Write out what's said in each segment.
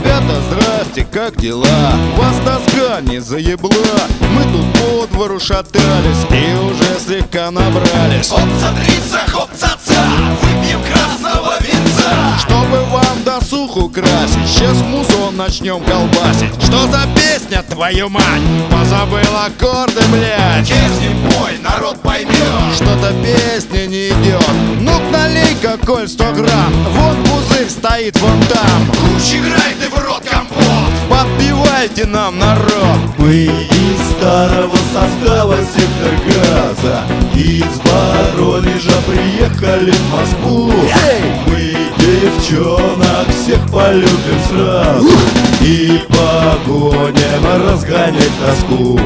Ребята, здрасте, как дела? Вас тоска не заебла? Мы тут по двору шатались и уже слегка набрались. Хопца-трица, хопца-ца, выпьем красного винца. Чтобы вам досуху красить, сейчас музон начнем колбасить. Что за песня, твою мать? Позабыл аккорды, блядь. Песни пой, народ поймет. Что-то песня не идет. Ну-ка налей-ка, Коль, 100 грамм. Вон пузырь стоит вон там. Куч, играй ты в рот компот. Подпевайте нам, народ. Мы из старого состава сектор газа, из Воронежа приехали в Москву. Мы девчонок всех полюбим сразу и погоним разгонять тоску.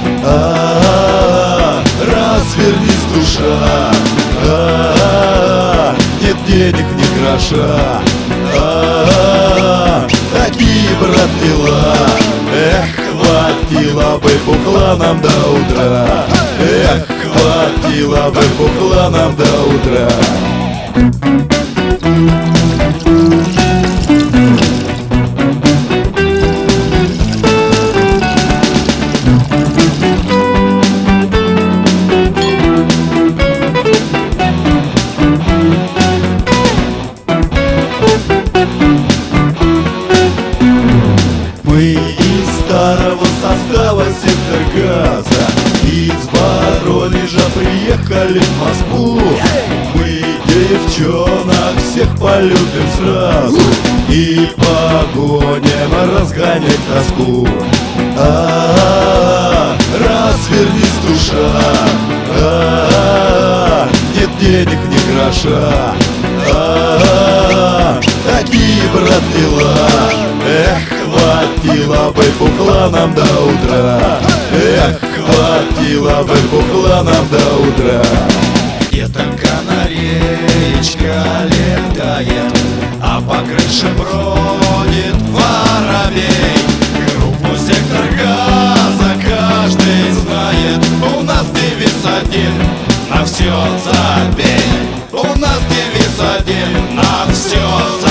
Развернись, душа, нет денег ни гроша. Такие, брат, дела. Хватило бы бухла нам до утра. Хватило бы бухла нам до утра. Мы из старого состава сектор газа, из Воронежа приехали в Москву. Мы девчонок всех полюбим сразу и погоним разгонять тоску. Развернись, душа, нет денег ни гроша. Такие, брат, дела. Хватило бы бухла нам до утра. Хватило бы бухла нам до утра. Где-то канареечка летает, а по крыше бродит воробей. Группу сектор газа каждый знает. У нас девиз один: на все забей. У нас девиз один: на все забей.